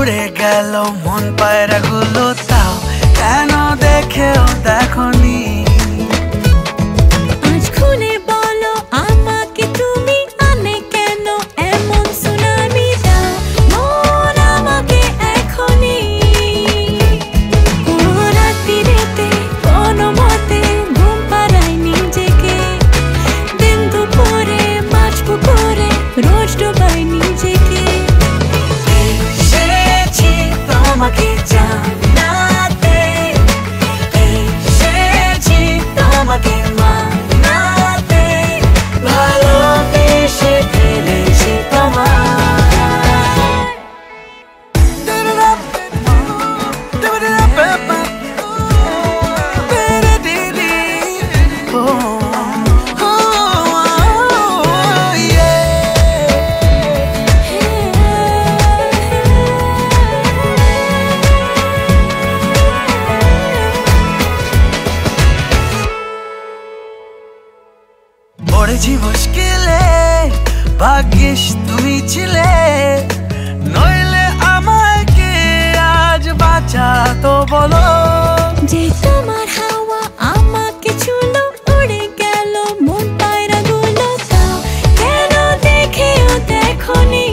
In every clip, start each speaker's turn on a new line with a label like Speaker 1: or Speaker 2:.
Speaker 1: উড়ে গেল মন পায়রাগুলো, তাও কেন দেখেও দেখনি।
Speaker 2: আজ খুলে বলো আমাকে তুমি, আনে কেন এমন সুনামি দাও মন আমাকে এখনই। রাত্রিরেতে কোনো মতে ঘুম পাড়াই নিজেকে, দিন দুপুরে মাছ পুকুরে রোজ ডোবাই নিজেকে।
Speaker 1: এসেছি তোমাকে জানাতে, এসেছি তোমাকে মানাতে, ভালোবেসে ফেলেছি তোমায়। পড়েছি মুশকিলে, ভাগ্যিস তুমি ছিলে, নইলে আমায় কে আজ বাঁচাতো বলো।
Speaker 2: যে তোমার হাওয়া আমাকে ছুলো, উড়ে গেল মন পায়রাগুলো, তাও কেন দেখেও দেখনি।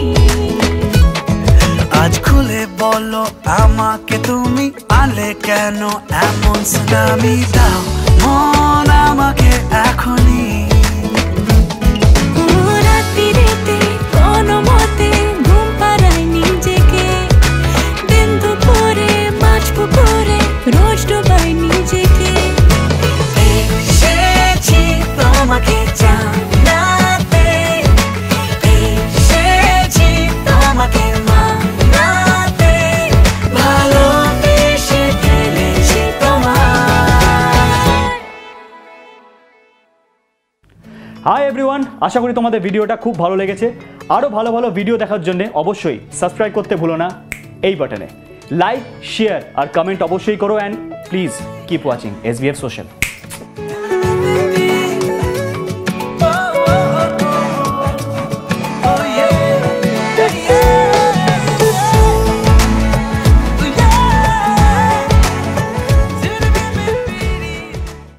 Speaker 1: আজ খুলে বলো আমাকে তুমি, আলে কেন এমন সুনামি দাও মন আমাকে এখনই।
Speaker 2: রাত্রিরেতে কোনো মতে ঘুম পাড়াই নিজেকে, দিন দুপুরে মাছ পুকুরে রোজ ডোবাই নিজেকে।
Speaker 1: এসেছি তোমাকে জানাতে, এসেছি তোমাকে মানাতে, ভালোবেসে ফেলেছি তোমায়।
Speaker 3: হাই এভরিওয়ান, আশা করি তোমাদের ভিডিওটা খুব ভালো লেগেছে। আরও ভালো ভালো ভিডিও দেখার জন্য অবশ্যই সাবস্ক্রাইব করতে ভুলো না এই বাটনে। লাইক, শেয়ার আর কমেন্ট অবশ্যই করো, and please keep watching SBF social.